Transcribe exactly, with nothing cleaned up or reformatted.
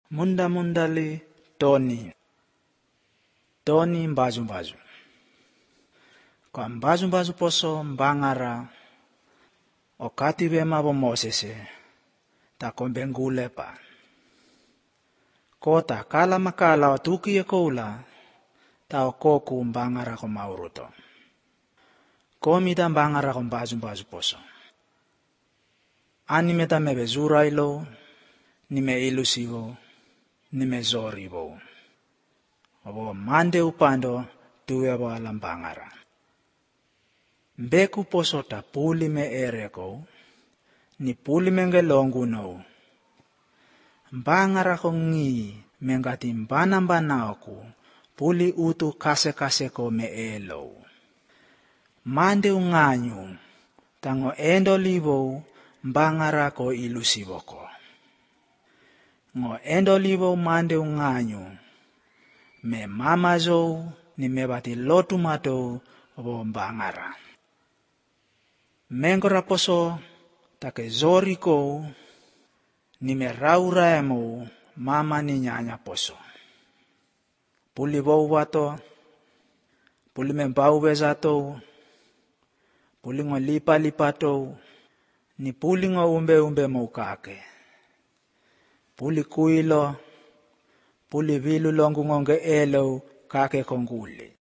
Munda mundali Toni. Toni mbaju mbaju. Kwa mbaju mbaju poso mbangara okati vema bo Mosese ta kombengule pa. Kota kala makala otuki e koula ta okoku mbangara ko mauruto. Komita mbangara ko mbaju mbaju poso. Ani meta mebe zurailo, ni me ilusivo, ni me zorivo. Obo mande upando tuwe bo alambangara. Mbeku poso ta puli me ereko, ni puli mengelongu no. Mbangara ko ngi mengati mbana mbana aku, puli utu kase kase ko me elo. Mande unganyu, tango endo livo, mbangara ko ilusivo ko. Ngo endo livo mande unganyu, me mama zo ni me bati lotu mato bo mbangara. Mengora poso take zori ko ni me raura emo mama ni nyanya poso. Puli bau wato, puli me bau bezato, puli ngo lipa lipato, ni puli ngo umbe umbe maukake. Puli kuilo, puli vilu longu ngonge elo kake konguli.